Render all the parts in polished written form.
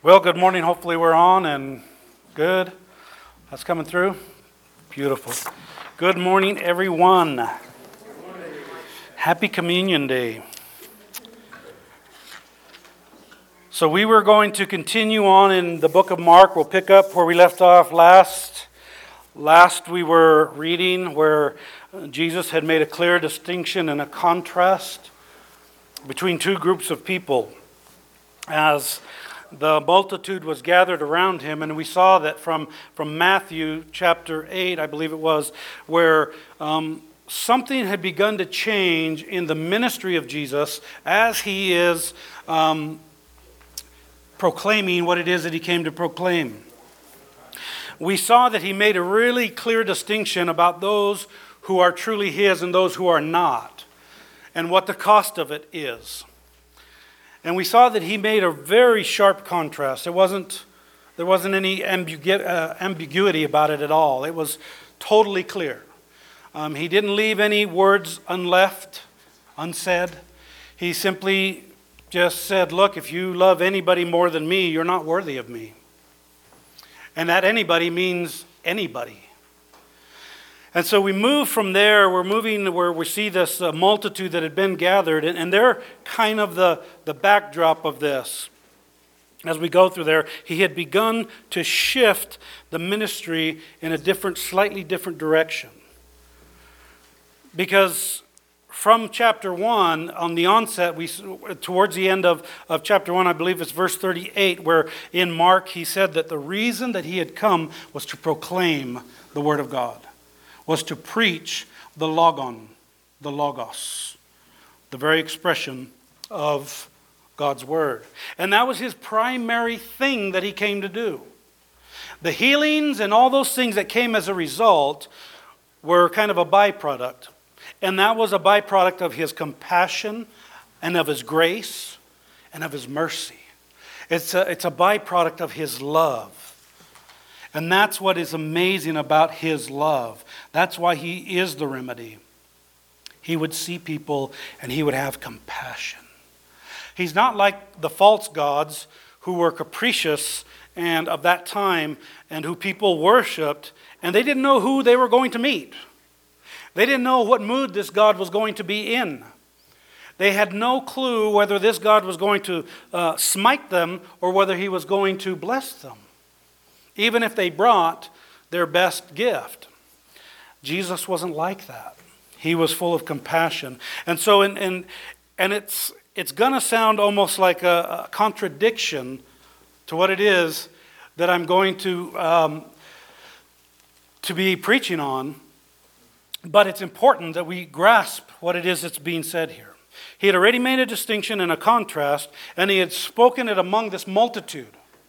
Well, good morning. Hopefully we're on and good. That's coming through. Beautiful. Good morning, everyone. Happy Communion Day. So we were going to continue on in the book of Mark. We'll pick up where we left off last. Last we were reading where Jesus had made a clear distinction and a contrast between two groups of people as the multitude was gathered around him. And we saw that from Matthew chapter 8, I believe it was, where something had begun to change in the ministry of Jesus as he is proclaiming what it is that he came to proclaim. We saw that he made a really clear distinction about those who are truly his and those who are not, and what the cost of it is. And we saw that he made a very sharp contrast. There wasn't any ambiguity about it at all. It was totally clear. He didn't leave any words unsaid. He simply just said, look, if you love anybody more than me, you're not worthy of me. And that anybody means anybody. And so we move from there, we're moving where we see this multitude that had been gathered, and they're kind of the backdrop of this. As we go through there, he had begun to shift the ministry in a slightly different direction. Because from chapter 1, on the onset, towards the end of chapter 1, I believe it's verse 38, where in Mark he said that the reason that he had come was to proclaim the Word of God. Was to preach the logon, the logos, the very expression of God's Word. And that was his primary thing that he came to do. The healings and all those things that came as a result were kind of a byproduct. And that was a byproduct of his compassion and of his grace and of his mercy. It's a byproduct of his love. And that's what is amazing about his love. That's why he is the remedy. He would see people and he would have compassion. He's not like the false gods who were capricious and of that time and who people worshipped, and they didn't know who they were going to meet. They didn't know what mood this God was going to be in. They had no clue whether this God was going to smite them or whether he was going to bless them, even if they brought their best gift. Jesus wasn't like that. He was full of compassion. And so, and it's going to sound almost like a contradiction to what it is that I'm going to be preaching on, but it's important that we grasp what it is that's being said here. He had already made a distinction and a contrast, and he had spoken it among this multitude.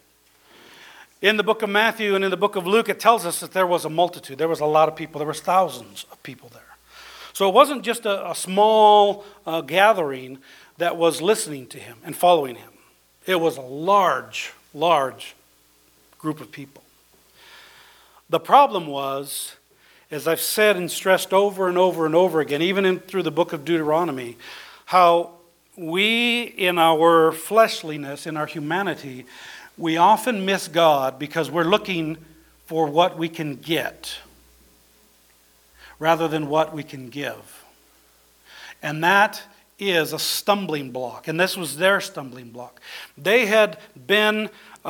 In the book of Matthew and in the book of Luke, it tells us that there was a multitude. There was a lot of people. There was thousands of people there. So it wasn't just a small gathering that was listening to him and following him. It was a large, large group of people. The problem was, as I've said and stressed over and over and over again, even through the book of Deuteronomy, how we in our fleshliness, in our humanity, we often miss God because we're looking for what we can get rather than what we can give. And that is a stumbling block. And this was their stumbling block. They had been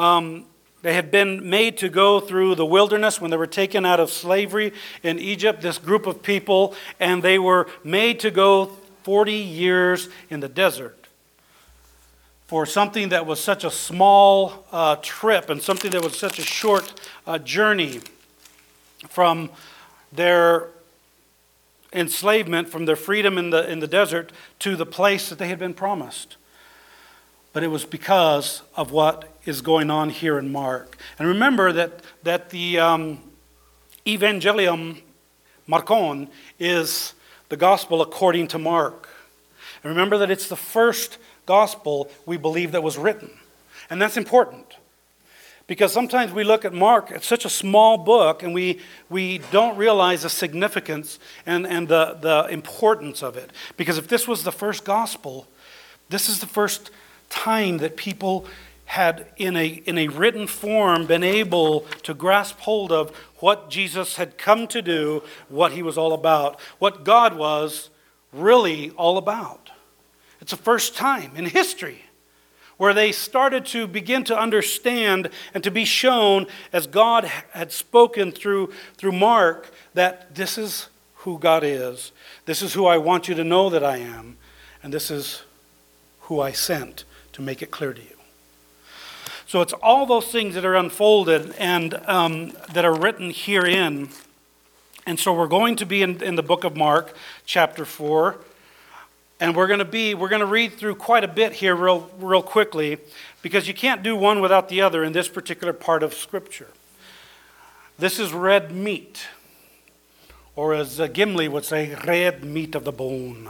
made to go through the wilderness when they were taken out of slavery in Egypt, this group of people, and they were made to go 40 years in the desert. For something that was such a small trip and something that was such a short journey from their enslavement, from their freedom in the desert to the place that they had been promised. But it was because of what is going on here in Mark. And remember that the Evangelium Markon is the gospel according to Mark. And remember that it's the first gospel we believe that was written. And that's important. Because sometimes we look at Mark, it's such a small book, and we don't realize the significance and the importance of it. Because if this was the first gospel, this is the first time that people had in a written form been able to grasp hold of what Jesus had come to do, what he was all about, what God was really all about. It's the first time in history where they started to begin to understand and to be shown, as God had spoken through Mark, that this is who God is. This is who I want you to know that I am. And this is who I sent to make it clear to you. So it's all those things that are unfolded and that are written herein. And so we're going to be in the book of Mark, chapter 4. And we're going to read through quite a bit here real quickly, because you can't do one without the other in this particular part of Scripture. This is red meat, or as Gimli would say, red meat of the bone.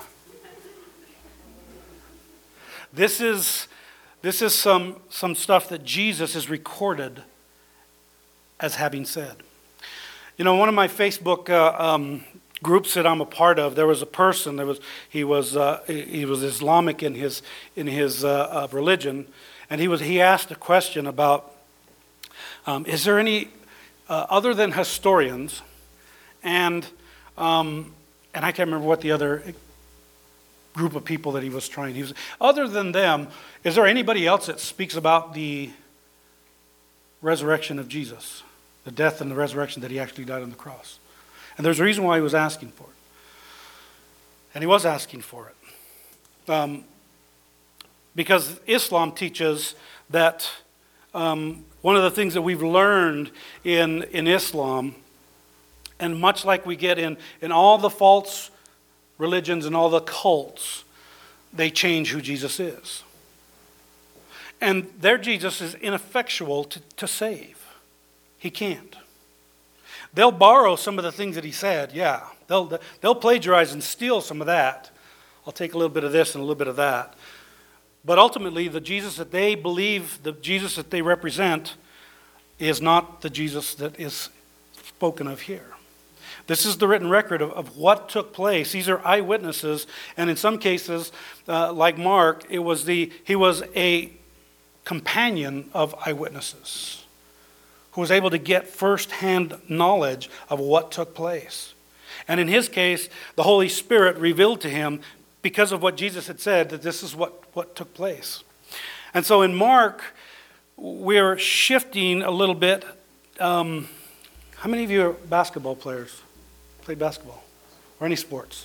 This is some stuff that Jesus is recorded as having said. You know, one of my Facebook groups that I'm a part of, there was a person. He was Islamic in his religion, and he asked a question about is there any other than historians, and I can't remember what the other group of people that he was trying. He was, other than them, is there anybody else that speaks about the resurrection of Jesus, the death and the resurrection, that he actually died on the cross? And there's a reason why he was asking for it. And he was asking for it. Because Islam teaches that one of the things that we've learned in Islam, and much like we get in all the false religions and all the cults, they change who Jesus is. And their Jesus is ineffectual to save. He can't. They'll borrow some of the things that he said, yeah. They'll plagiarize and steal some of that. I'll take a little bit of this and a little bit of that. But ultimately, the Jesus that they believe, the Jesus that they represent, is not the Jesus that is spoken of here. This is the written record of what took place. These are eyewitnesses, and in some cases, like Mark, he was a companion of eyewitnesses who was able to get first-hand knowledge of what took place. And in his case, the Holy Spirit revealed to him, because of what Jesus had said, that this is what took place. And so in Mark, we're shifting a little bit. How many of you are basketball players? Play basketball or any sports?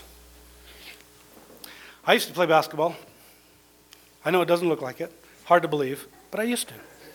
I used to play basketball. I know it doesn't look like it. Hard to believe, but I used to.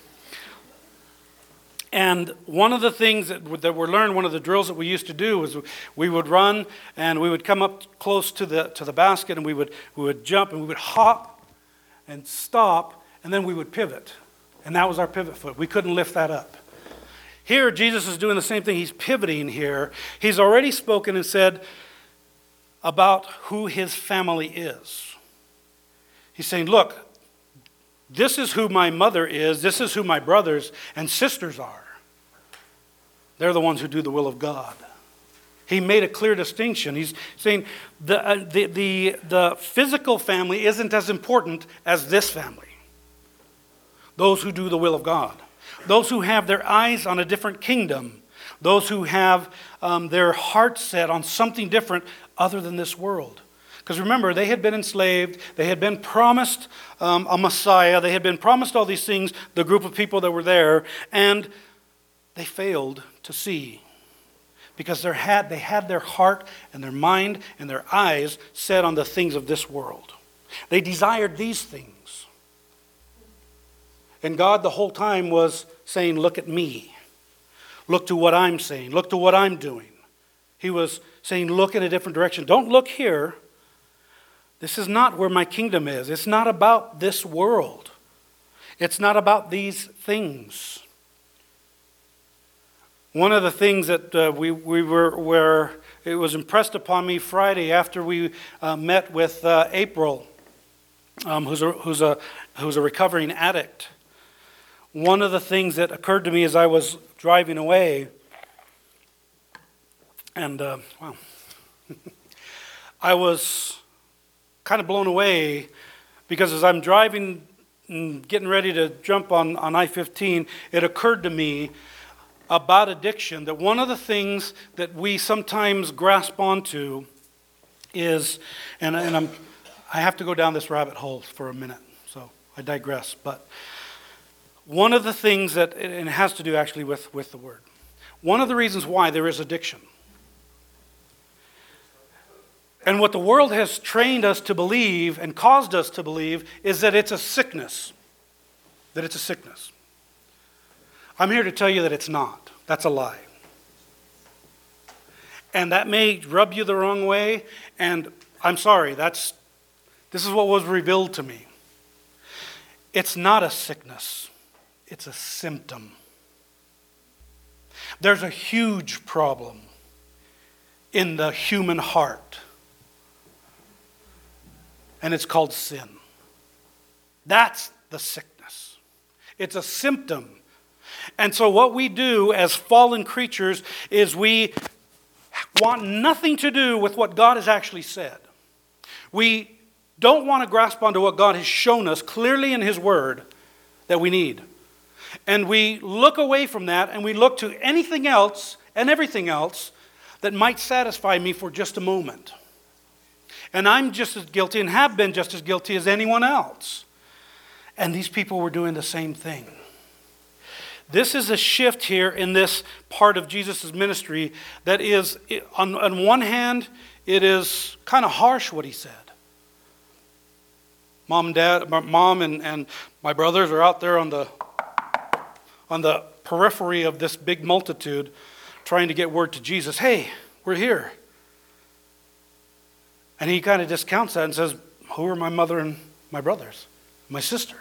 And one of the things that were learned, one of the drills that we used to do was we would run and we would come up close to the basket, and we would jump and we would hop and stop, and then we would pivot. And that was our pivot foot. We couldn't lift that up. Here, Jesus is doing the same thing. He's pivoting here. He's already spoken and said about who his family is. He's saying, look, this is who my mother is. This is who my brothers and sisters are. They're the ones who do the will of God. He made a clear distinction. He's saying the physical family isn't as important as this family. Those who do the will of God. Those who have their eyes on a different kingdom. Those who have their heart set on something different other than this world. Because remember, they had been enslaved. They had been promised a Messiah. They had been promised all these things, the group of people that were there. And they failed to see. Because they had their heart and their mind and their eyes set on the things of this world. They desired these things. And God the whole time was saying, look at me. Look to what I'm saying. Look to what I'm doing. He was saying, look in a different direction. Don't look here. This is not where my kingdom is. It's not about this world. It's not about these things. One of the things that it was impressed upon me Friday after we met with April, who's a recovering addict. One of the things that occurred to me as I was driving away, and I was kind of blown away, because as I'm driving getting ready to jump on I-15, it occurred to me about addiction that one of the things that we sometimes grasp onto is, I have to go down this rabbit hole for a minute, so I digress. But one of the things that, and it has to do actually with the word, one of the reasons why there is addiction, and what the world has trained us to believe and caused us to believe, is that it's a sickness. That it's a sickness. I'm here to tell you that it's not. That's a lie. And that may rub you the wrong way, and I'm sorry, this is what was revealed to me. It's not a sickness. It's a symptom. There's a huge problem in the human heart, and it's called sin. That's the sickness. It's a symptom. And so what we do as fallen creatures is we want nothing to do with what God has actually said. We don't want to grasp onto what God has shown us clearly in His Word that we need. And we look away from that and we look to anything else and everything else that might satisfy me for just a moment. And I'm just as guilty and have been just as guilty as anyone else. And these people were doing the same thing. This is a shift here in this part of Jesus' ministry that is, on one hand, it is kind of harsh what He said. Mom and my brothers are out there on the periphery of this big multitude trying to get word to Jesus. Hey, we're here. And He kind of discounts that and says, who are my mother and my brothers? My sister.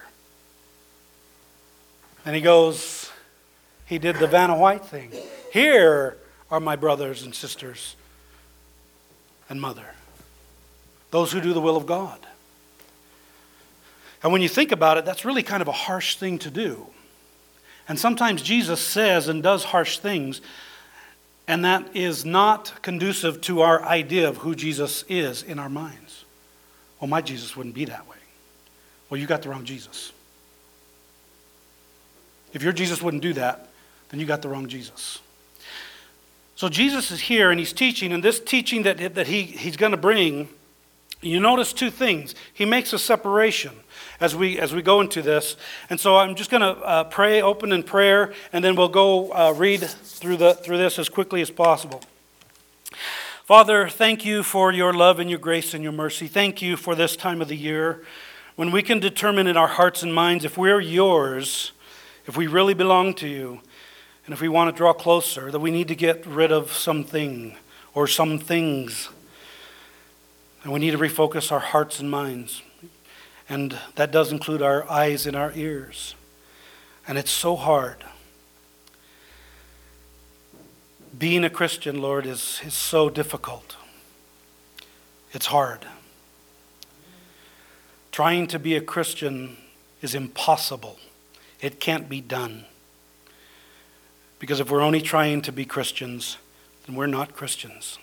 And He goes, He did the Vanna White thing. Here are my brothers and sisters and mother. Those who do the will of God. And when you think about it, that's really kind of a harsh thing to do. And sometimes Jesus says and does harsh things, and that is not conducive to our idea of who Jesus is in our minds. Well, my Jesus wouldn't be that way. Well, you got the wrong Jesus. If your Jesus wouldn't do that, then you got the wrong Jesus. So Jesus is here and He's teaching, and this teaching that he's going to bring, you notice two things. He makes a separation as we go into this. And so I'm just going to pray, open in prayer, and then we'll go read through this as quickly as possible. Father, thank You for Your love and Your grace and Your mercy. Thank You for this time of the year when we can determine in our hearts and minds if we're Yours, if we really belong to You, and if we want to draw closer, that we need to get rid of something or some things. And we need to refocus our hearts and minds. And that does include our eyes and our ears. And it's so hard. Being a Christian, Lord, is so difficult. It's hard. Trying to be a Christian is impossible. It can't be done. Because if we're only trying to be Christians, then we're not Christians.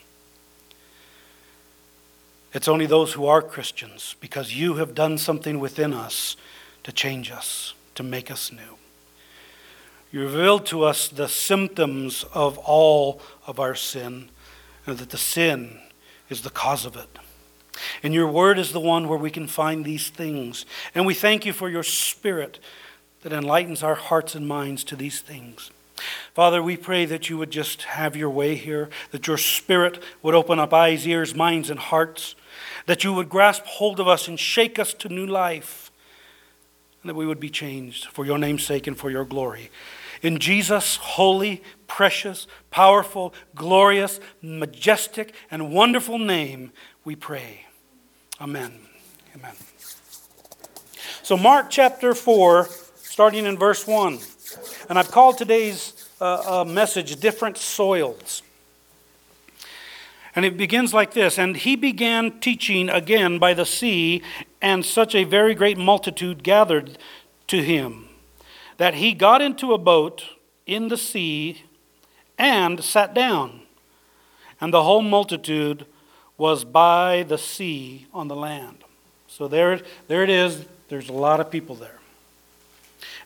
It's only those who are Christians, because You have done something within us to change us, to make us new. You revealed to us the symptoms of all of our sin, and that the sin is the cause of it. And Your Word is the one where we can find these things. And we thank You for Your Spirit that enlightens our hearts and minds to these things. Father, we pray that You would just have Your way here, that Your Spirit would open up eyes, ears, minds, and hearts, that You would grasp hold of us and shake us to new life, and that we would be changed for Your name's sake and for Your glory. In Jesus' holy, precious, powerful, glorious, majestic, and wonderful name we pray. Amen. Amen. So Mark chapter 4, starting in verse 1. And I've called today's message Different Soils. And it begins like this. And He began teaching again by the sea, and such a very great multitude gathered to Him, that He got into a boat in the sea and sat down. And the whole multitude was by the sea on the land. So there it is. There's a lot of people there.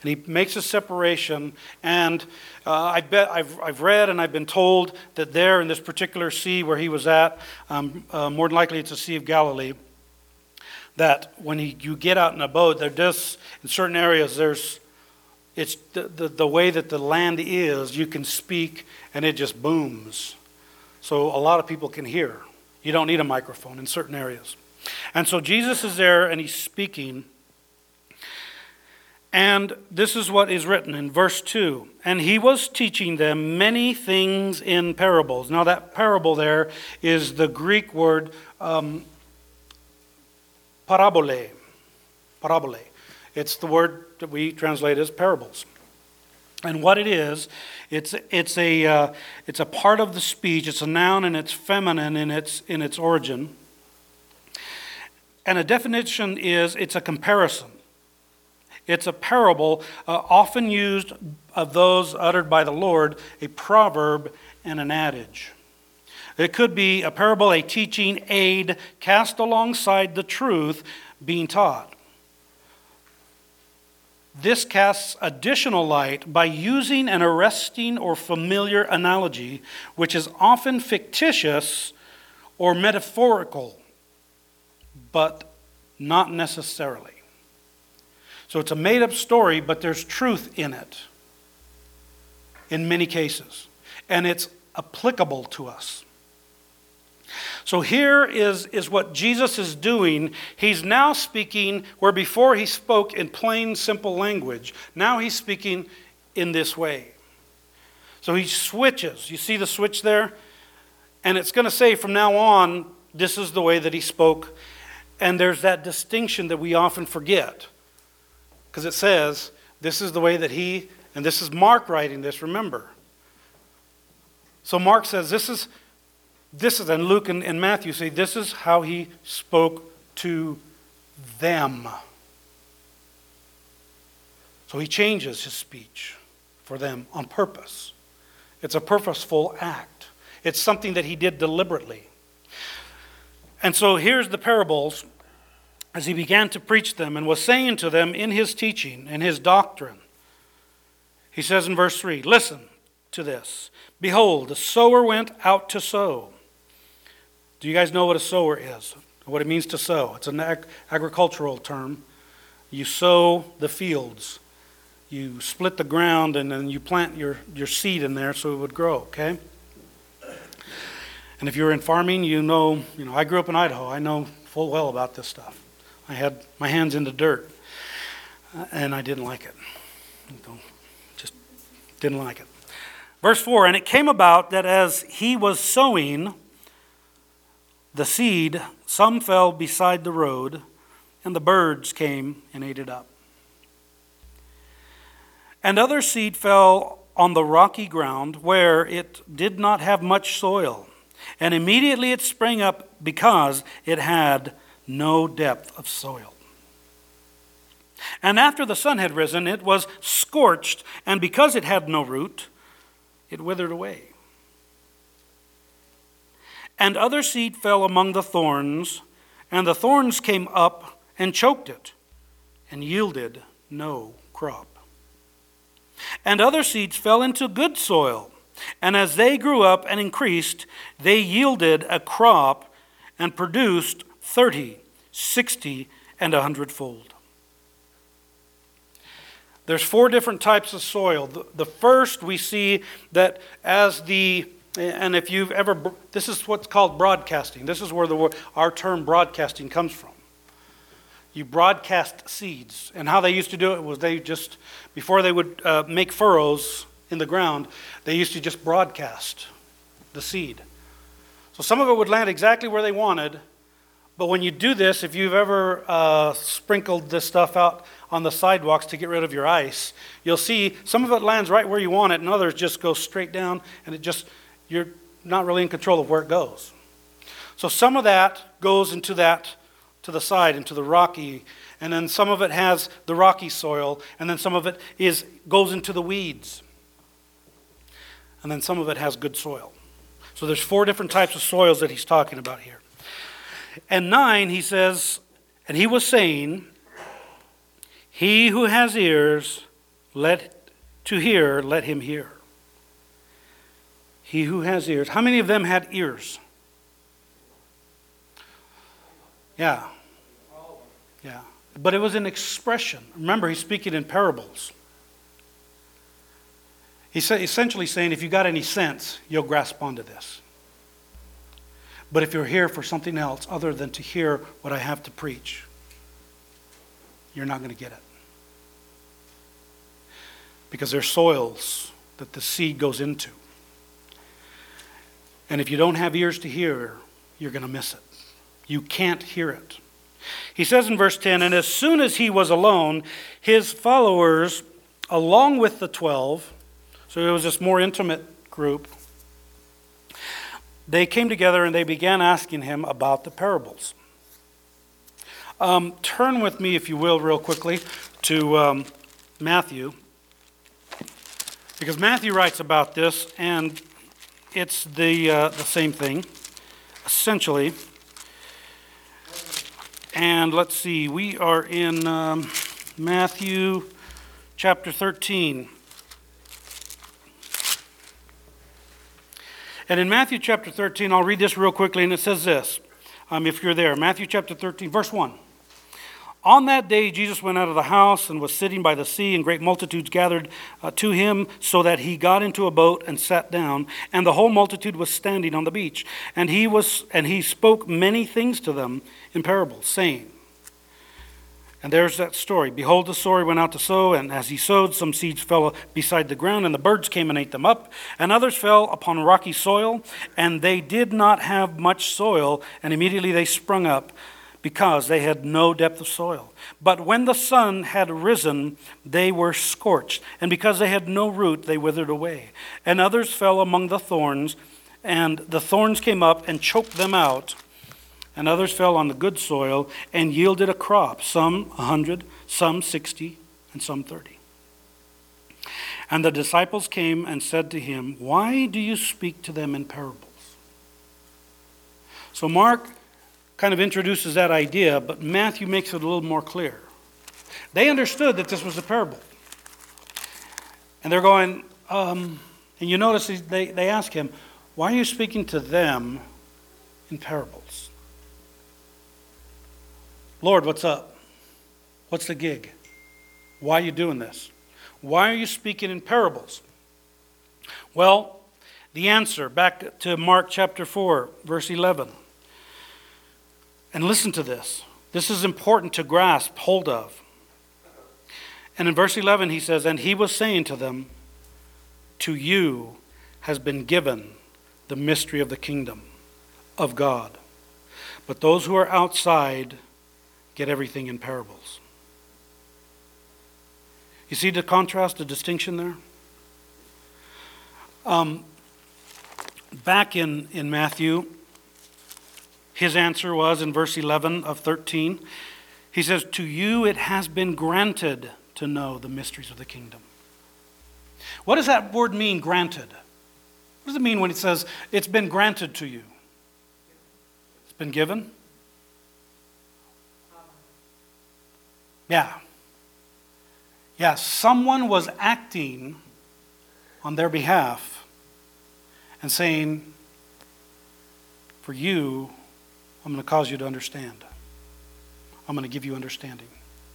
And he makes a separation, and I've read and I've been told that there in this particular sea where he was at, more than likely it's the Sea of Galilee, that when you get out in a boat, there does, in certain areas, it's the way that the land is, you can speak and it just booms. So a lot of people can hear. You don't need a microphone in certain areas. And so Jesus is there and he's speaking. And this is what is written in verse 2. And he was teaching them many things in parables. Now that parable there is the Greek word parabole. Parabole. It's the word that we translate as parables. And what it is, it's a part of the speech. It's a noun and it's feminine in its origin. And a definition is it's a comparison. It's a parable often used of those uttered by the Lord, a proverb and an adage. It could be a parable, a teaching aid cast alongside the truth being taught. This casts additional light by using an arresting or familiar analogy, which is often fictitious or metaphorical, but not necessarily. So it's a made-up story, but there's truth in it in many cases, and it's applicable to us. So here is what Jesus is doing. He's now speaking where before he spoke in plain, simple language. Now he's speaking in this way. So he switches. You see the switch there? And it's going to say from now on, this is the way that he spoke. And there's that distinction that we often forget. Because it says, this is the way that he, and this is Mark writing this, remember. So Mark says, this is, and Luke and Matthew say, this is how he spoke to them. So he changes his speech for them on purpose. It's a purposeful act. It's something that he did deliberately. And so here's the parables as he began to preach them and was saying to them in his teaching and his doctrine. He says in verse 3, listen to this. Behold, the sower went out to sow. Do you guys know what a sower is? What it means to sow? It's an agricultural term. You sow the fields. You split the ground and then you plant your seed in there so it would grow, okay? And if you're in farming, you know, I grew up in Idaho. I know full well about this stuff. I had my hands in the dirt, and I didn't like it. Just didn't like it. Verse 4, and it came about that as he was sowing the seed, some fell beside the road, and the birds came and ate it up. And other seed fell on the rocky ground, where it did not have much soil. And immediately it sprang up because it had no depth of soil. And after the sun had risen, it was scorched, and because it had no root, it withered away. And other seed fell among the thorns, and the thorns came up and choked it, and yielded no crop. And other seeds fell into good soil, and as they grew up and increased, they yielded a crop and produced 30, 60, and 100-fold. There's 4 different types of soil. The first we see that and if you've ever, this is what's called broadcasting. This is where our term broadcasting comes from. You broadcast seeds. And how they used to do it was before they would make furrows in the ground, they used to just broadcast the seed. So some of it would land exactly where they wanted, but when you do this, if you've ever sprinkled this stuff out on the sidewalks to get rid of your ice, you'll see some of it lands right where you want it, and others just go straight down, and you're not really in control of where it goes. So some of that goes to the side, into the rocky, and then some of it has the rocky soil, and then some of it goes into the weeds. And then some of it has good soil. So there's 4 different types of soils that he's talking about here. And 9, he says, and he was saying, he who has ears, let him hear. He who has ears. How many of them had ears? Yeah. Yeah. But it was an expression. Remember, he's speaking in parables. He's essentially saying, if you got any sense, you'll grasp onto this. But if you're here for something else other than to hear what I have to preach, you're not going to get it. Because there's soils that the seed goes into. And if you don't have ears to hear, you're going to miss it. You can't hear it. He says in verse 10, and as soon as he was alone, his followers, along with the 12, so it was this more intimate group, they came together and they began asking him about the parables. Turn with me, if you will, real quickly to Matthew. Because Matthew writes about this, and it's the same thing, essentially. And let's see, we are in Matthew chapter 13. And in Matthew chapter 13, I'll read this real quickly, and it says this, if you're there. Matthew chapter 13, verse 1. On that day, Jesus went out of the house and was sitting by the sea, and great multitudes gathered to him, so that he got into a boat and sat down, and the whole multitude was standing on the beach. And he spoke many things to them in parables, saying, and there's that story. Behold, the sower went out to sow, and as he sowed, some seeds fell beside the ground, and the birds came and ate them up. And others fell upon rocky soil, and they did not have much soil, and immediately they sprung up, because they had no depth of soil. But when the sun had risen, they were scorched, and because they had no root, they withered away. And others fell among the thorns, and the thorns came up and choked them out. And others fell on the good soil and yielded a crop, some 100, some 60, and some 30. And the disciples came and said to him, why do you speak to them in parables? So Mark kind of introduces that idea, but Matthew makes it a little more clear. They understood that this was a parable. And they're going, and you notice they ask him, why are you speaking to them in parables? Lord, what's up? What's the gig? Why are you doing this? Why are you speaking in parables? Well, the answer, back to Mark chapter 4, verse 11. And listen to this. This is important to grasp hold of. And in verse 11 he says, and he was saying to them, to you has been given the mystery of the kingdom of God. But those who are outside get everything in parables. You see the contrast, the distinction there? Back in Matthew, his answer was in verse 11 of 13. He says, to you it has been granted to know the mysteries of the kingdom. What does that word mean, granted? What does it mean when it says it's been granted to you? It's been given? Yeah. Yeah, someone was acting on their behalf and saying, for you, I'm going to cause you to understand. I'm going to give you understanding.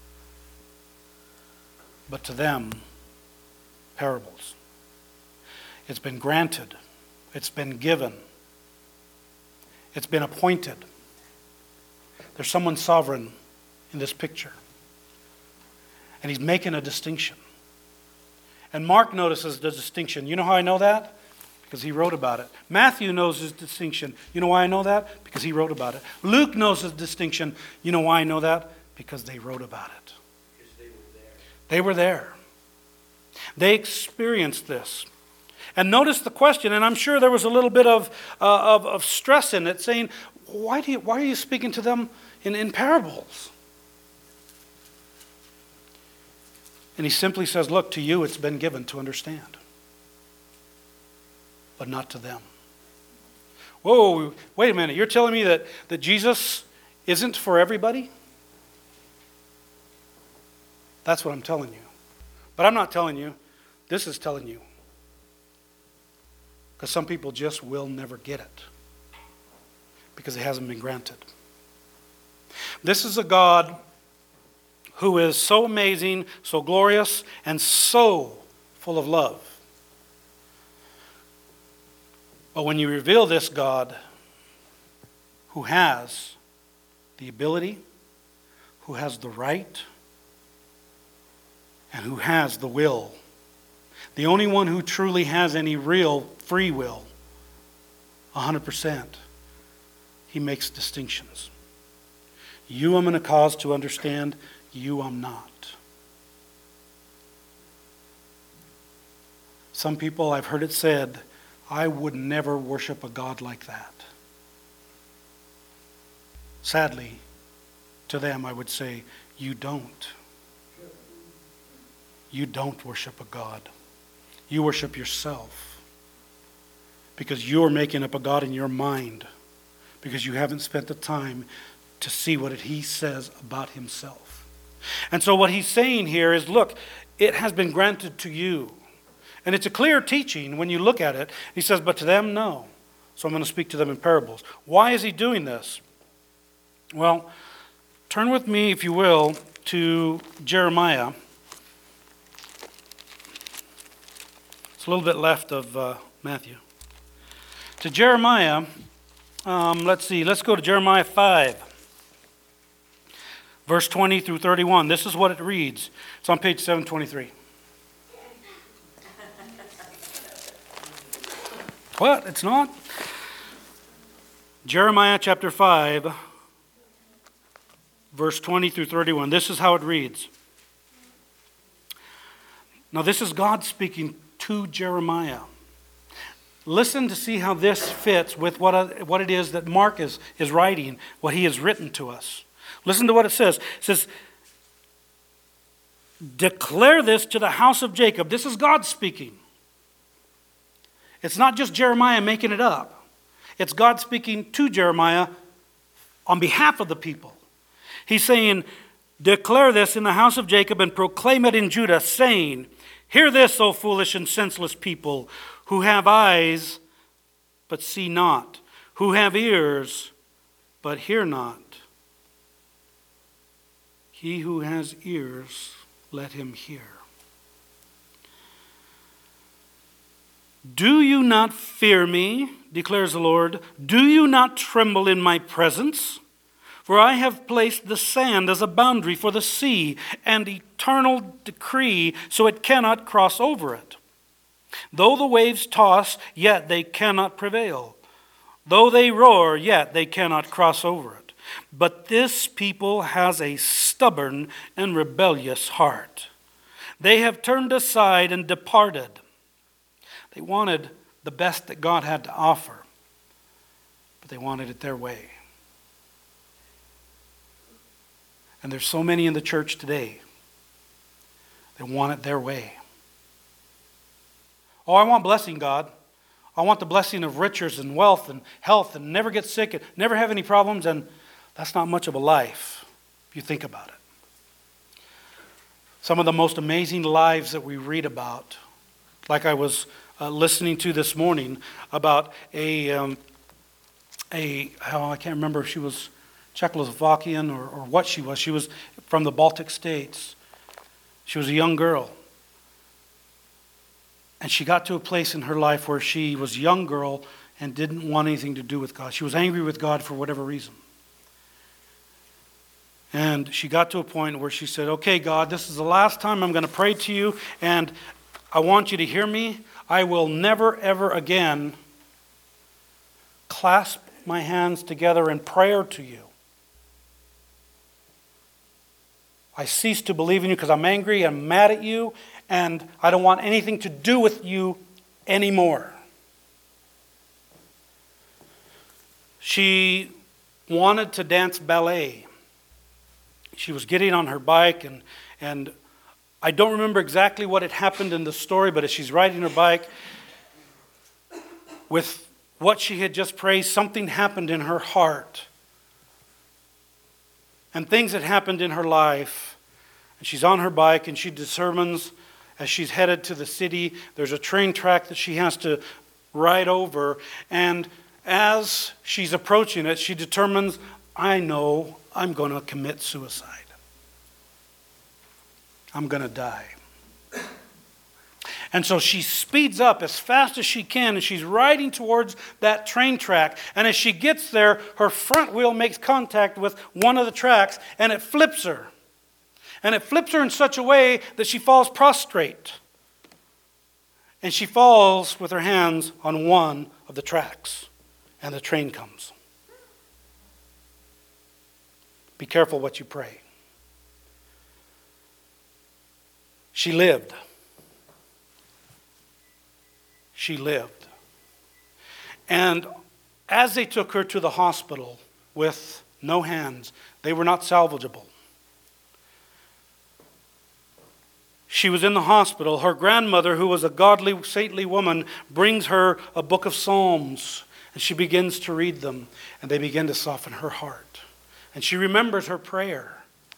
But to them, parables. It's been granted. It's been given. It's been appointed. There's someone sovereign in this picture. And he's making a distinction. And Mark notices the distinction. You know how I know that? Because he wrote about it. Matthew knows his distinction. You know why I know that? Because he wrote about it. Luke knows his distinction. You know why I know that? Because they wrote about it. Because they were there. They were there. They experienced this. And notice the question, and I'm sure there was a little bit of stress in it, saying, why are you speaking to them in parables? And he simply says, look, to you it's been given to understand, but not to them. Whoa, wait a minute. You're telling me that Jesus isn't for everybody? That's what I'm telling you. But I'm not telling you. This is telling you. Because some people just will never get it. Because it hasn't been granted. This is a God who is so amazing, so glorious, and so full of love. But when you reveal this God who has the ability, who has the right, and who has the will, the only one who truly has any real free will, 100%, he makes distinctions. You I'm going to cause to understand, you I'm not. Some people, I've heard it said, I would never worship a God like that. Sadly, to them I would say, you don't. You don't worship a God. You worship yourself. Because you're making up a God in your mind. Because you haven't spent the time to see what he says about himself. And so what he's saying here is, look, it has been granted to you. And it's a clear teaching when you look at it. He says, but to them, no. So I'm going to speak to them in parables. Why is he doing this? Well, turn with me, if you will, to Jeremiah. It's a little bit left of Matthew. To Jeremiah, let's go to Jeremiah 5. Verse 20 through 31. This is what it reads. It's on page 723. What? It's not? Jeremiah chapter 5, verse 20 through 31. This is how it reads. Now this is God speaking to Jeremiah. Listen to see how this fits with what it is that Mark is writing, what he has written to us. Listen to what it says. It says, declare this to the house of Jacob. This is God speaking. It's not just Jeremiah making it up. It's God speaking to Jeremiah on behalf of the people. He's saying, declare this in the house of Jacob and proclaim it in Judah, saying, hear this, O foolish and senseless people, who have eyes but see not, who have ears but hear not. He who has ears, let him hear. Do you not fear me, declares the Lord? Do you not tremble in my presence? For I have placed the sand as a boundary for the sea, and eternal decree, so it cannot cross over it. Though the waves toss, yet they cannot prevail. Though they roar, yet they cannot cross over it. But this people has a stubborn and rebellious heart. They have turned aside and departed. They wanted the best that God had to offer, but they wanted it their way. And there's so many in the church today that want it their way. Oh, I want blessing, God. I want the blessing of riches and wealth and health and never get sick and never have any problems. And that's not much of a life if you think about it. Some of the most amazing lives that we read about, like I was listening to this morning about I can't remember if she was Czechoslovakian or what she was. She was from the Baltic states. She was a young girl. And she got to a place in her life where she was a young girl and didn't want anything to do with God. She was angry with God for whatever reason. And she got to a point where she said, okay, God, this is the last time I'm going to pray to you, and I want you to hear me. I will never, ever again clasp my hands together in prayer to you. I cease to believe in you because I'm angry, I'm mad at you, and I don't want anything to do with you anymore. She wanted to dance ballet. She was getting on her bike, and I don't remember exactly what had happened in the story, but as she's riding her bike, with what she had just praised, something happened in her heart. And things had happened in her life. And she's on her bike and she determines, as she's headed to the city. There's a train track that she has to ride over. And as she's approaching it, she determines, I know I'm going to commit suicide. I'm going to die. And so she speeds up as fast as she can, and she's riding towards that train track. And as she gets there, her front wheel makes contact with one of the tracks, and it flips her. And it flips her in such a way that she falls prostrate. And she falls with her hands on one of the tracks, and the train comes. Be careful what you pray. She lived. She lived. And as they took her to the hospital with no hands, they were not salvageable. She was in the hospital. Her grandmother, who was a godly, saintly woman, brings her a book of Psalms, and she begins to read them, and they begin to soften her heart. And she remembers her prayer.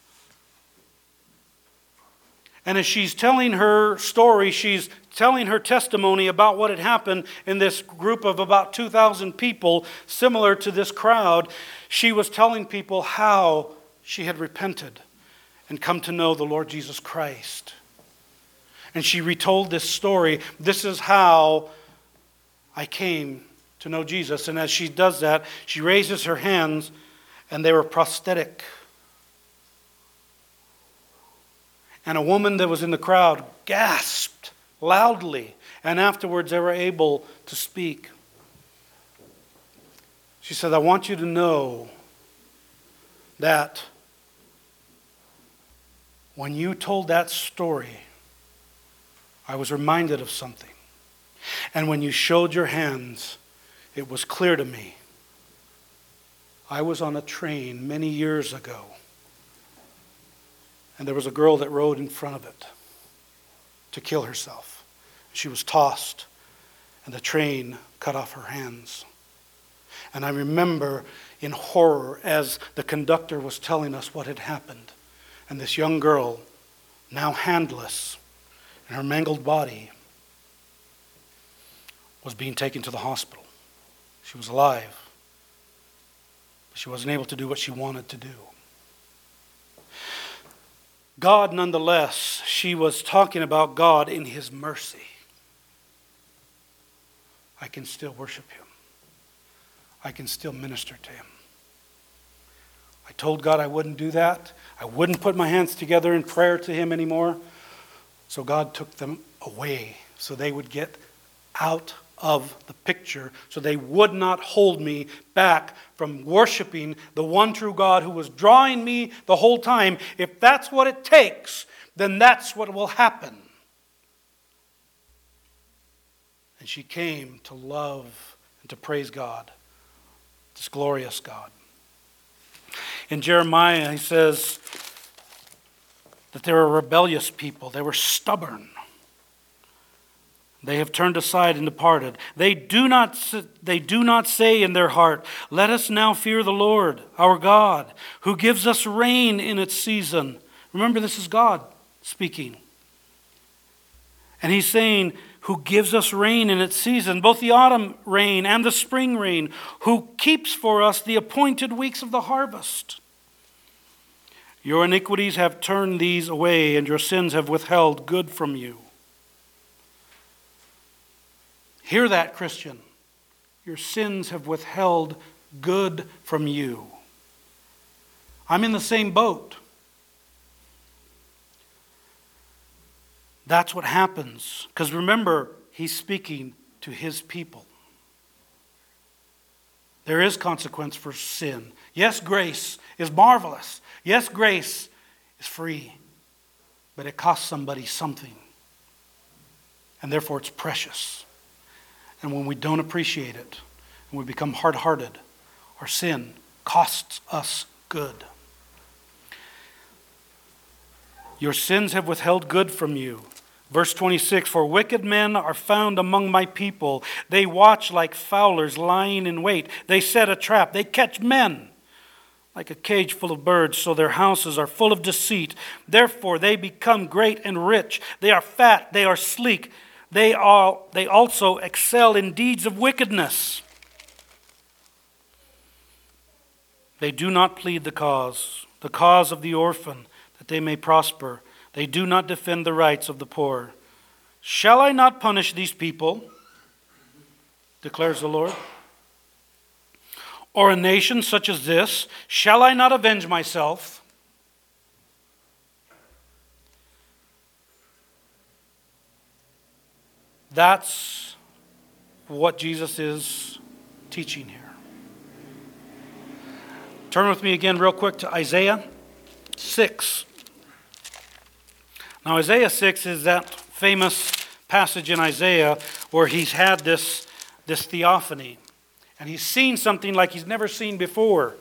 And as she's telling her story, she's telling her testimony about what had happened in this group of about 2,000 people, similar to this crowd. She was telling people how she had repented and come to know the Lord Jesus Christ. And she retold this story. This is how I came to know Jesus. And as she does that, she raises her hands, and they were prosthetic. And a woman that was in the crowd gasped loudly, and afterwards they were able to speak. She said, I want you to know that when you told that story, I was reminded of something. And when you showed your hands, it was clear to me. I was on a train many years ago, and there was a girl that rode in front of it to kill herself. She was tossed, and the train cut off her hands. And I remember in horror as the conductor was telling us what had happened. And this young girl, now handless, and her mangled body, was being taken to the hospital. She was alive, but she wasn't able to do what she wanted to do. God, nonetheless, she was talking about God in His mercy. I can still worship Him. I can still minister to Him. I told God I wouldn't do that. I wouldn't put my hands together in prayer to Him anymore. So God took them away so they would get out of the picture, so they would not hold me back from worshiping the one true God who was drawing me the whole time. If that's what it takes, then that's what will happen. And she came to love and to praise God, this glorious God. In Jeremiah, he says that they were a rebellious people. They were stubborn. They have turned aside and departed. They do not say in their heart, let us now fear the Lord, our God, who gives us rain in its season. Remember, this is God speaking. And He's saying, who gives us rain in its season, both the autumn rain and the spring rain, who keeps for us the appointed weeks of the harvest. Your iniquities have turned these away, and your sins have withheld good from you. Hear that, Christian. Your sins have withheld good from you. I'm in the same boat. That's what happens. Because remember, He's speaking to His people. There is consequence for sin. Yes, grace is marvelous. Yes, grace is free. But it costs somebody something. And therefore it's precious. And when we don't appreciate it, and we become hard-hearted, our sin costs us good. Your sins have withheld good from you. Verse 26, for wicked men are found among my people. They watch like fowlers lying in wait. They set a trap. They catch men like a cage full of birds, so their houses are full of deceit. Therefore they become great and rich. They are fat, they are sleek. They also excel in deeds of wickedness. They do not plead the cause of the orphan, that they may prosper. They do not defend the rights of the poor. Shall I not punish these people, declares the Lord? Or a nation such as this, shall I not avenge myself? That's what Jesus is teaching here. Turn with me again real quick to Isaiah 6. Now Isaiah 6 is that famous passage in Isaiah where he's had this theophany. And he's seen something like he's never seen before.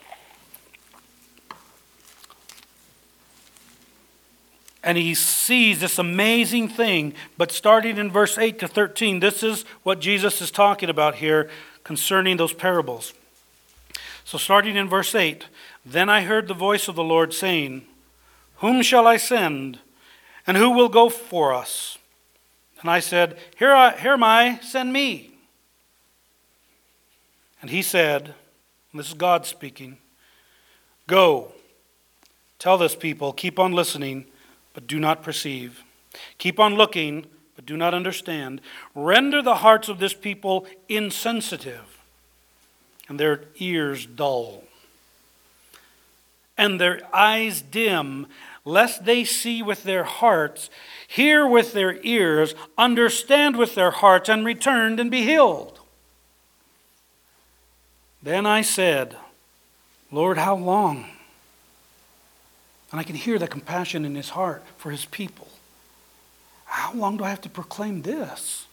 And he sees this amazing thing. But starting in verse 8 to 13, this is what Jesus is talking about here concerning those parables. So starting in verse 8, then I heard the voice of the Lord saying, whom shall I send? And who will go for us? And I said, Here am I, send me. And he said, and this is God speaking, go, tell this people, keep on listening, but do not perceive. Keep on looking, but do not understand. Render the hearts of this people insensitive, and their ears dull, and their eyes dim, lest they see with their hearts, hear with their ears, understand with their hearts, and return and be healed. Then I said, Lord, how long? And I can hear the compassion in his heart for his people. How long do I have to proclaim this?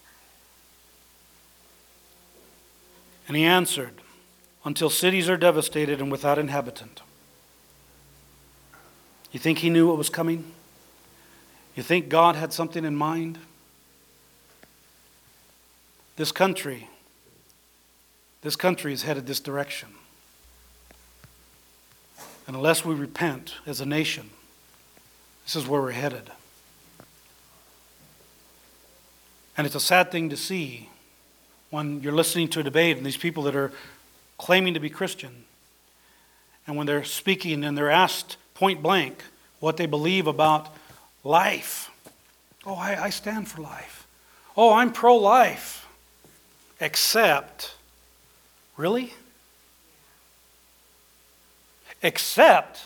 And he answered, until cities are devastated and without inhabitant. You think he knew what was coming? You think God had something in mind? This country is headed this direction. And unless we repent as a nation, this is where we're headed. And it's a sad thing to see when you're listening to a debate and these people that are claiming to be Christian, and when they're speaking and they're asked point blank what they believe about life. Oh, I stand for life. Oh, I'm pro-life. Except, really? Except,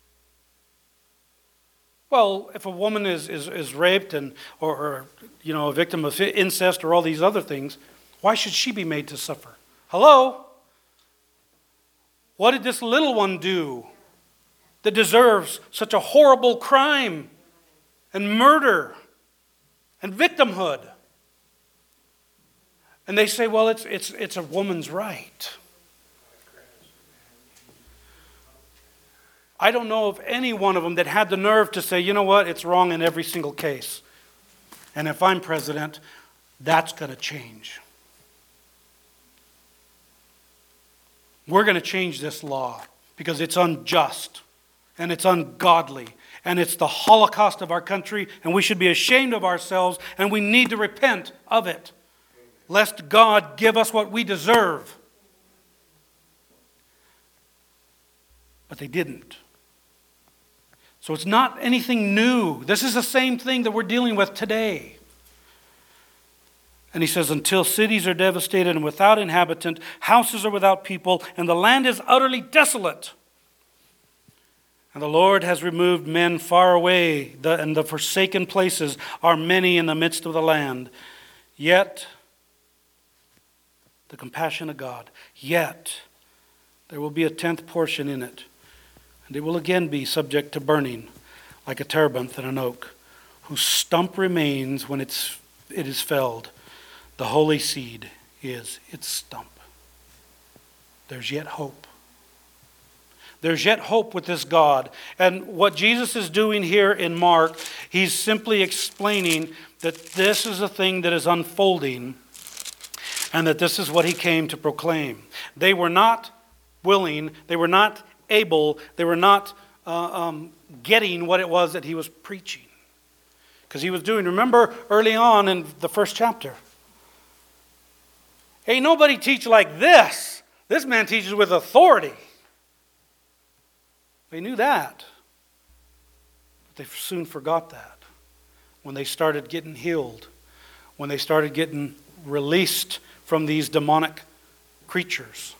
well, if a woman is raped or a victim of incest or all these other things, why should she be made to suffer? Hello? What did this little one do that deserves such a horrible crime and murder and victimhood? And they say, well, it's a woman's right. I don't know of any one of them that had the nerve to say, you know what, it's wrong in every single case. And if I'm president, that's going to change. We're going to change this law because it's unjust and it's ungodly and it's the Holocaust of our country, and we should be ashamed of ourselves and we need to repent of it, lest God give us what we deserve. But they didn't. So it's not anything new. This is the same thing that we're dealing with today. And he says, until cities are devastated and without inhabitant, houses are without people, and the land is utterly desolate. And the Lord has removed men far away, and the forsaken places are many in the midst of the land. Yet, the compassion of God, yet there will be a 10th portion in it. And it will again be subject to burning, like a terebinth and an oak, whose stump remains when it is felled. The holy seed is its stump. There's yet hope. There's yet hope with this God. And what Jesus is doing here in Mark, he's simply explaining that this is a thing that is unfolding and that this is what he came to proclaim. They were not willing, they were not able, they were not getting what it was that he was preaching. Because he was doing, remember early on in the first chapter, ain't nobody teach like this. This man teaches with authority. They knew that. But they soon forgot that. When they started getting healed, when they started getting released from these demonic creatures.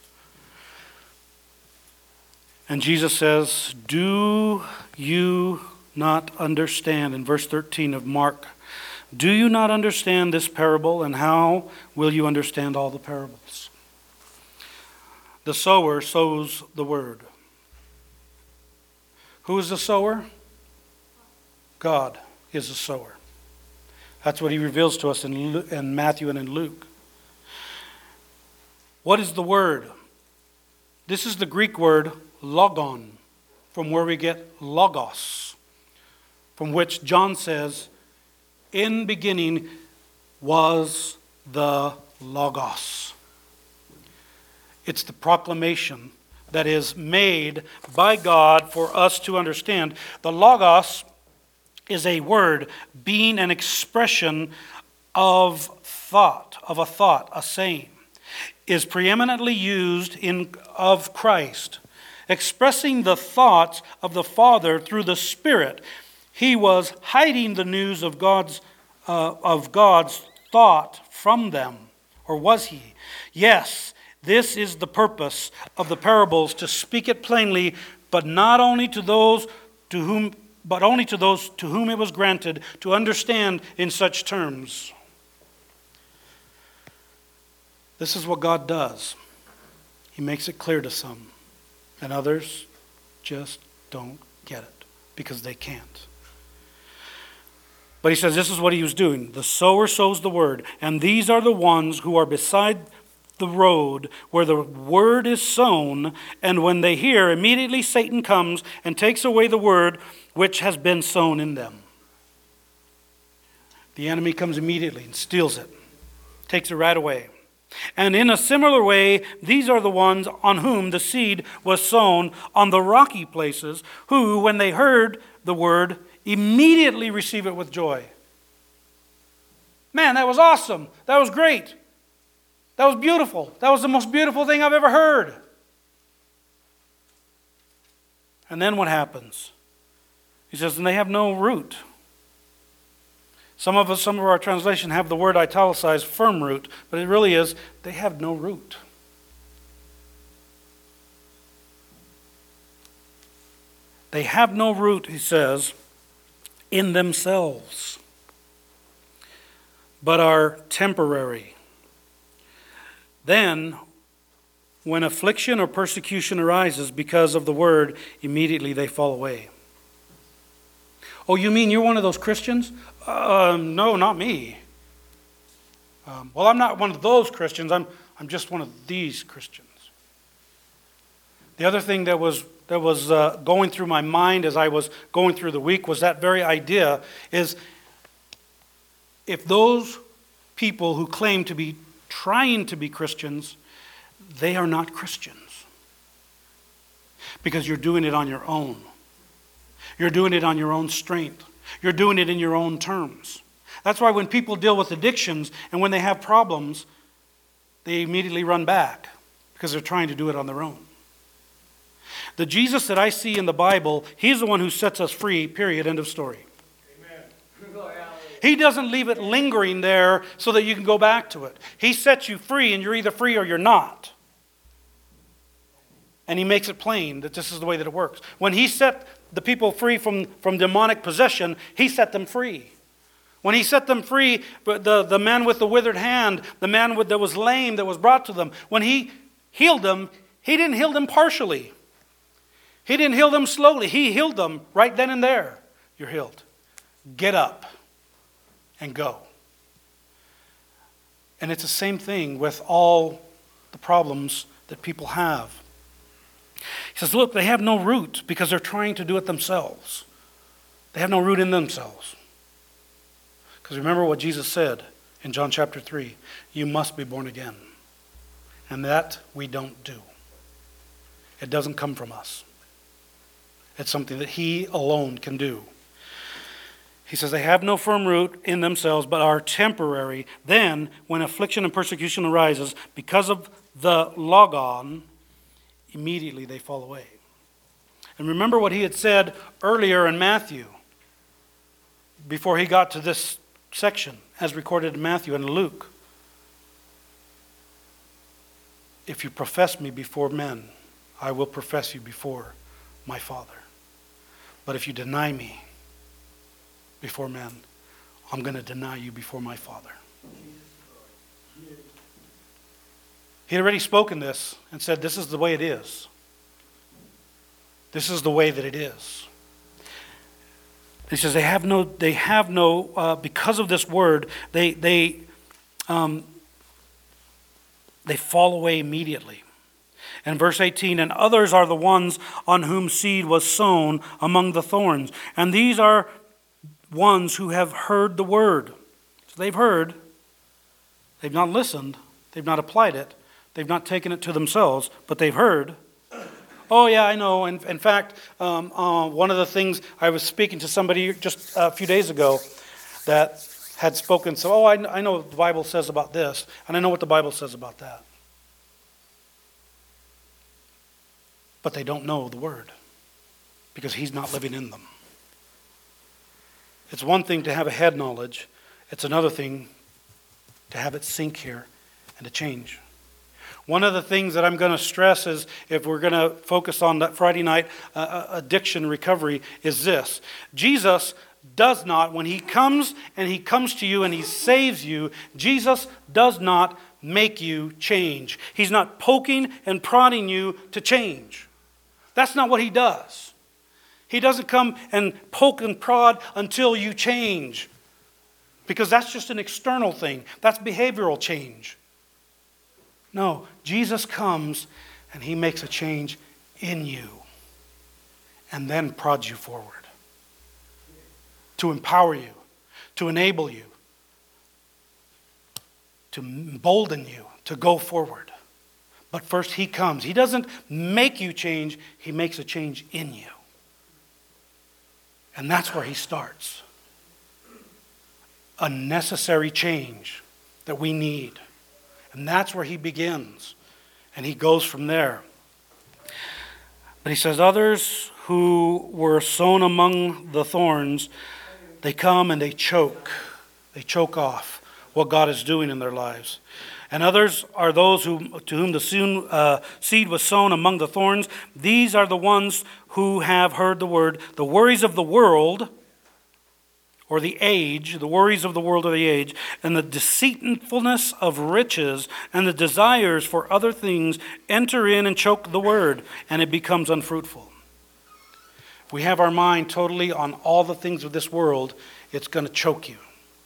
And Jesus says, do you not understand? In verse 13 of Mark, do you not understand this parable, and how will you understand all the parables? The sower sows the word. Who is the sower? God is the sower. That's what he reveals to us in Matthew and in Luke. What is the word? This is the Greek word logon, from where we get logos, from which John says, in beginning was the logos. It's the proclamation that is made by God for us to understand. The logos is a word, being an expression of thought, a saying, is preeminently used of Christ, expressing the thoughts of the Father through the Spirit. He was hiding the news of God's thought from them, or was he? Yes, this is the purpose of the parables, to speak it plainly, but not only to those to whom it was granted to understand in such terms. This is what God does. He makes it clear to some, and others just don't get it because they can't. But he says this is what he was doing. The sower sows the word, and these are the ones who are beside the road where the word is sown, and when they hear, immediately Satan comes and takes away the word which has been sown in them. The enemy comes immediately and steals it, takes it right away. And in a similar way, these are the ones on whom the seed was sown on the rocky places, who, when they heard the word, immediately receive it with joy. Man, that was awesome. That was great. That was beautiful. That was the most beautiful thing I've ever heard. And then what happens? He says, and they have no root. Some of our translation have the word italicized, firm root, but it really is, they have no root. They have no root, he says, in themselves, but are temporary. Then, when affliction or persecution arises because of the word, immediately they fall away. Oh, you mean you're one of those Christians? No, not me. Well, I'm not one of those Christians. I'm just one of these Christians. The other thing that was going through my mind as I was going through the week was that very idea is, if those people who claim to be trying to be Christians, they are not Christians. Because you're doing it on your own. You're doing it on your own strength. You're doing it in your own terms. That's why when people deal with addictions and when they have problems, they immediately run back because they're trying to do it on their own. The Jesus that I see in the Bible, he's the one who sets us free, period, end of story. Amen. He doesn't leave it lingering there so that you can go back to it. He sets you free, and you're either free or you're not. And he makes it plain that this is the way that it works. When he set the people free from demonic possession, he set them free. When he set them free, the man with the withered hand, the man that was lame that was brought to them, when he healed them, he didn't heal them partially. He didn't heal them slowly. He healed them right then and there. You're healed. Get up and go. And it's the same thing with all the problems that people have. He says, look, they have no root because they're trying to do it themselves. They have no root in themselves. Because remember what Jesus said in John chapter 3. You must be born again. And that we don't do. It doesn't come from us. It's something that he alone can do. He says they have no firm root in themselves, but are temporary. Then, when affliction and persecution arises because of the logon, immediately they fall away. And remember what he had said earlier in Matthew, before he got to this section, as recorded in Matthew and Luke. If you profess me before men, I will profess you before my Father. But if you deny me before men, I'm going to deny you before my Father. He had already spoken this and said, this is the way it is. This is the way that it is. He says they have no, because of this word, they fall away immediately. And verse 18, and others are the ones on whom seed was sown among the thorns. And these are ones who have heard the word. So they've heard, they've not listened, they've not applied it, they've not taken it to themselves, but they've heard. Oh yeah, I know. In fact, one of the things, I was speaking to somebody just a few days ago that had spoken, so, I know what the Bible says about this, and I know what the Bible says about that. But they don't know the word, because he's not living in them. It's one thing to have a head knowledge. It's another thing to have it sink here and to change. One of the things that I'm going to stress is, if we're going to focus on that Friday night addiction recovery, is this. Jesus does not, when he comes to you and he saves you, Jesus does not make you change. He's not poking and prodding you to change. That's not what he does. He doesn't come and poke and prod until you change, because that's just an external thing. That's behavioral change. No, Jesus comes and he makes a change in you and then prods you forward to empower you, to enable you, to embolden you to go forward. But first he comes. He doesn't make you change, he makes a change in you. And that's where he starts. A necessary change that we need. And that's where he begins. And he goes from there. But he says, others who were sown among the thorns, they come and they choke. They choke off what God is doing in their lives. And others are those to whom the seed was sown among the thorns. These are the ones who have heard the word. The worries of the world, or the age, the worries of the world or the age, and the deceitfulness of riches and the desires for other things enter in and choke the word, and it becomes unfruitful. If we have our mind totally on all the things of this world, it's going to choke you.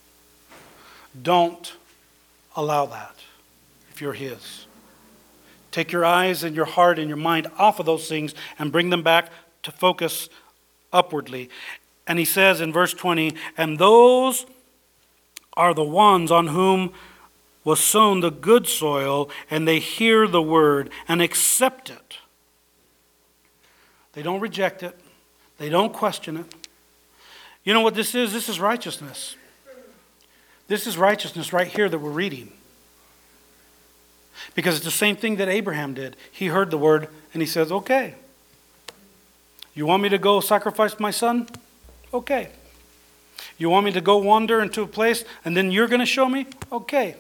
Don't allow that if you're his. Take your eyes and your heart and your mind off of those things and bring them back to focus upwardly. And he says in verse 20, and those are the ones on whom was sown the good soil, and they hear the word and accept it. They don't reject it. They don't question it. You know what this is? This is righteousness. This is righteousness right here that we're reading. Because it's the same thing that Abraham did. He heard the word and he says, okay. You want me to go sacrifice my son? Okay. You want me to go wander into a place and then you're going to show me? Okay.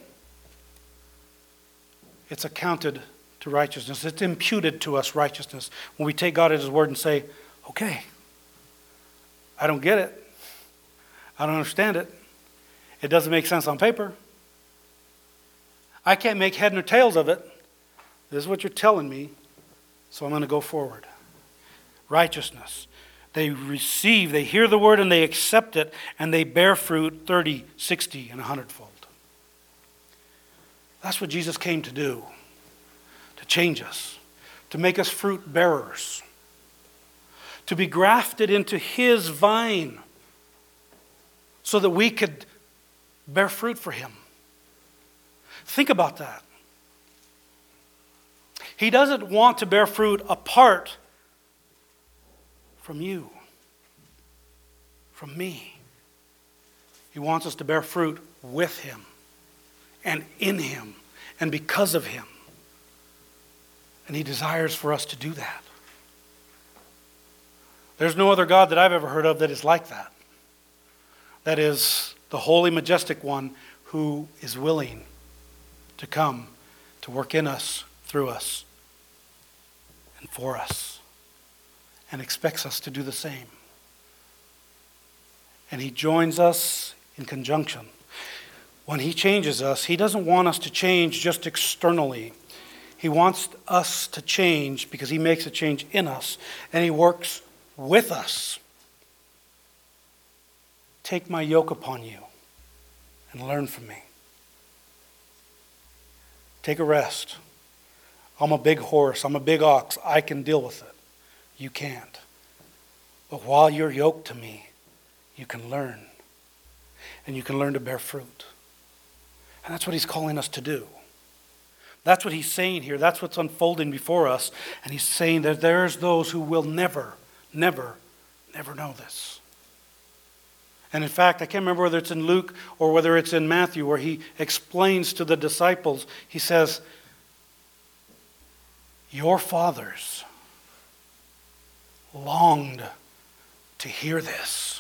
It's accounted to righteousness. It's imputed to us righteousness when we take God at his word and say, okay, I don't get it. I don't understand it. It doesn't make sense on paper. I can't make head nor tails of it. This is what you're telling me, so I'm going to go forward. Righteousness. They receive, they hear the word and they accept it, and they bear fruit 30, 60, and 100-fold. That's what Jesus came to do, to change us, to make us fruit bearers, to be grafted into his vine so that we could bear fruit for him. Think about that. He doesn't want to bear fruit apart from you, from me. He wants us to bear fruit with Him and in Him and because of Him. And He desires for us to do that. There's no other God that I've ever heard of that is like that. That is the holy, majestic one who is willing to come to work in us, through us, and for us, and expects us to do the same. And He joins us in conjunction. When He changes us, He doesn't want us to change just externally. He wants us to change because He makes a change in us, and He works with us. Take my yoke upon you and learn from me. Take a rest. I'm a big horse. I'm a big ox. I can deal with it. You can't. But while you're yoked to me, you can learn. And you can learn to bear fruit. And that's what He's calling us to do. That's what He's saying here. That's what's unfolding before us. And He's saying that there's those who will never know this. And in fact, I can't remember whether it's in Luke or whether it's in Matthew, where He explains to the disciples, He says, your fathers longed to hear this.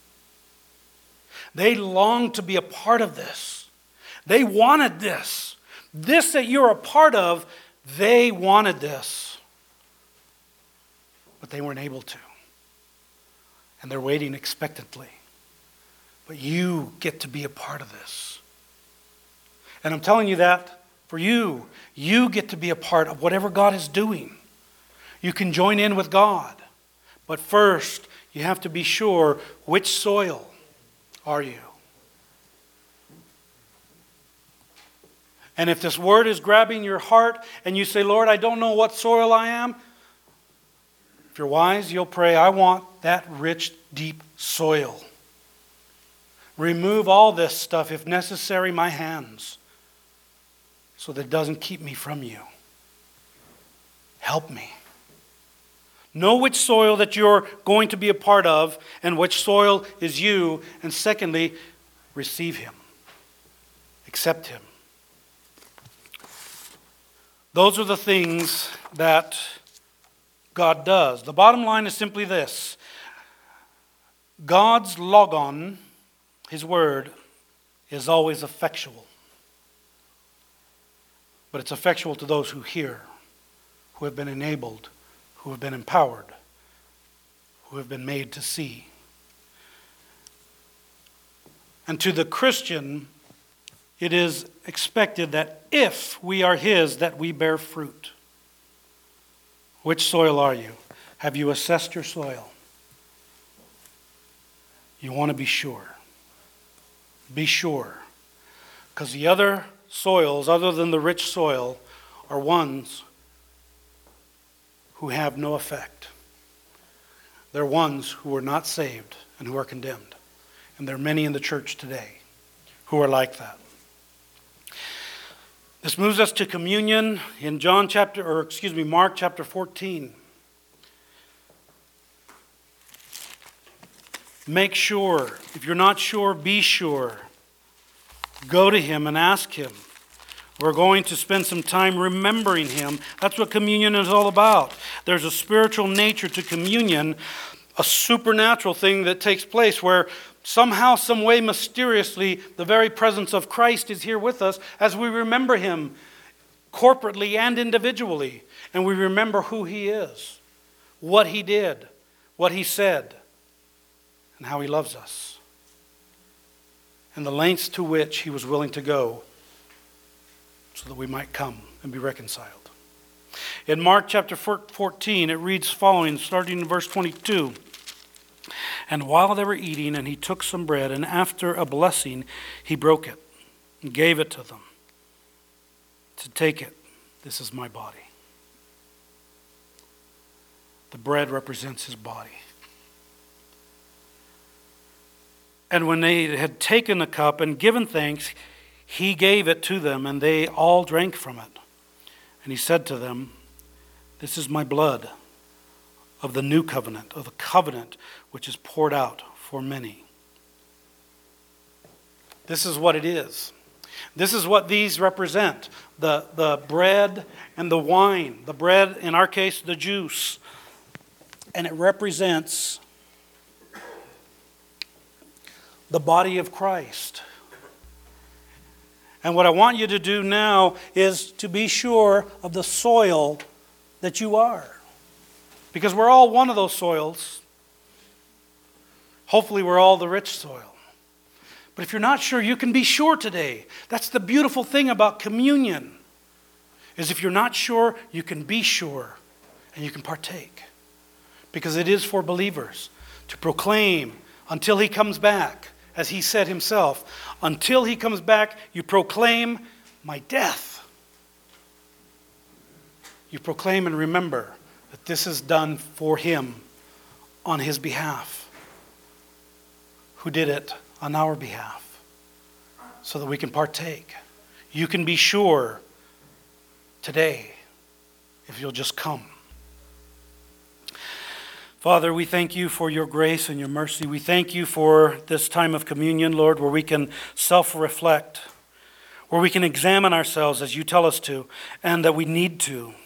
They longed to be a part of this. They wanted this. This that you're a part of, they wanted this. But they weren't able to. And they're waiting expectantly. But you get to be a part of this. And I'm telling you that for you. You get to be a part of whatever God is doing. You can join in with God. But first, you have to be sure, which soil are you? And if this word is grabbing your heart and you say, Lord, I don't know what soil I am, if you're wise, you'll pray, I want that rich, deep soil. Remove all this stuff, if necessary, my hands, so that it doesn't keep me from you. Help me. Know which soil that you're going to be a part of and which soil is you. And secondly, receive Him. Accept Him. Those are the things that God does. The bottom line is simply this. God's logon, His word, is always effectual. But it's effectual to those who hear, who have been enabled, who have been empowered, who have been made to see. And to the Christian, it is expected that if we are His, that we bear fruit. Which soil are you? Have you assessed your soil? You want to be sure. Be sure. Because the other soils, other than the rich soil, are ones who have no effect. They're ones who are not saved and who are condemned. And there are many in the church today who are like that. This moves us to communion in Mark chapter 14. Make sure. If you're not sure, be sure. Go to Him and ask Him. We're going to spend some time remembering Him. That's what communion is all about. There's a spiritual nature to communion, a supernatural thing that takes place where somehow, some way, mysteriously, the very presence of Christ is here with us as we remember Him corporately and individually. And we remember who He is, what He did, what He said, and how He loves us, and the lengths to which He was willing to go so that we might come and be reconciled. In Mark chapter 14, it reads following, starting in verse 22. And while they were eating, and He took some bread, and after a blessing, He broke it and gave it to them. To take it, this is my body. The bread represents His body. And when they had taken the cup and given thanks, He gave it to them, and they all drank from it. And He said to them, this is my blood of the new covenant, of the covenant which is poured out for many. This is what it is. This is what these represent. The bread and the wine. The bread, in our case, the juice. And it represents the body of Christ. And what I want you to do now is to be sure of the soil that you are. Because we're all one of those soils. Hopefully we're all the rich soil. But if you're not sure, you can be sure today. That's the beautiful thing about communion. Is if you're not sure, you can be sure. And you can partake. Because it is for believers to proclaim until He comes back. As He said Himself, until He comes back, you proclaim my death. You proclaim and remember that this is done for Him on His behalf. Who did it on our behalf so that we can partake. You can be sure today if you'll just come. Father, we thank You for Your grace and Your mercy. We thank You for this time of communion, Lord, where we can self-reflect, where we can examine ourselves as You tell us to, and that we need to.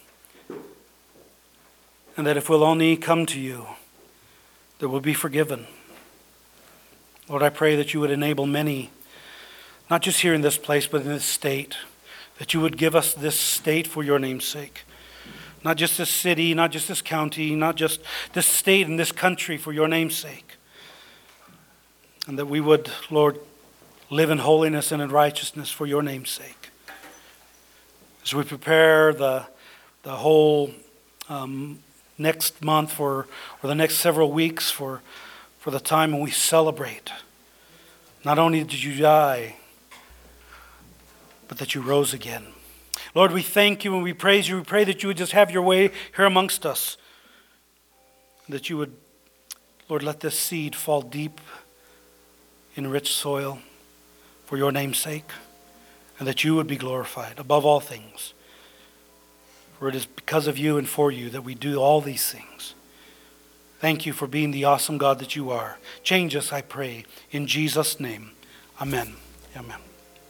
And that if we'll only come to You, that we'll be forgiven. Lord, I pray that You would enable many, not just here in this place, but in this state, that You would give us this state for Your name's sake. Not just this city, not just this county, not just this state and this country for Your name's sake. And that we would, Lord, live in holiness and in righteousness for Your name's sake. As we prepare the whole next month or the next several weeks for the time when we celebrate. Not only did You die, but that You rose again. Lord, we thank You and we praise You. We pray that You would just have Your way here amongst us. That You would, Lord, let this seed fall deep in rich soil for Your name's sake. And that You would be glorified above all things. For it is because of You and for You that we do all these things. Thank You for being the awesome God that You are. Change us, I pray, in Jesus' name. Amen. Amen.